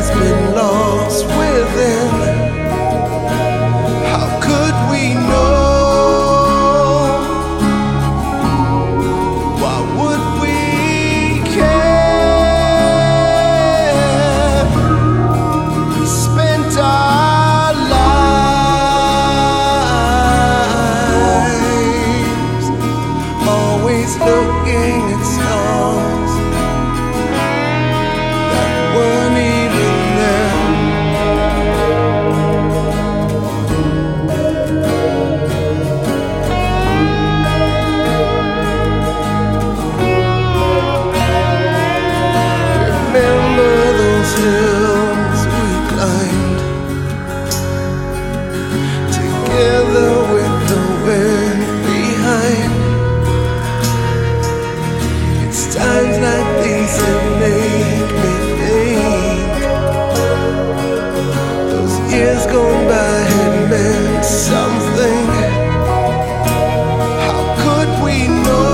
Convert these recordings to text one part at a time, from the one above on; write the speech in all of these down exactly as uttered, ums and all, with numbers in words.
has been lost within. How could we know? Why would we care? We spent our lives always looking at stars that weren't even there. Remember those hills we climbed together with the wind behind. It's times like these that make me think those years gone by had meant something. How could we know?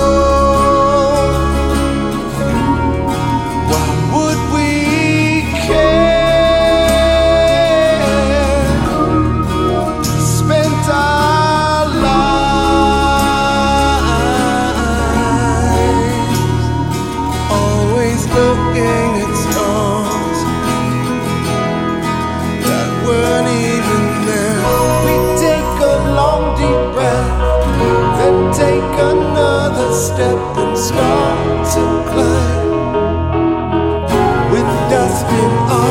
Why would we care? Spent our lives always looking at stars that weren't even there. We take a long deep breath, then take another step and start to climb with dust in our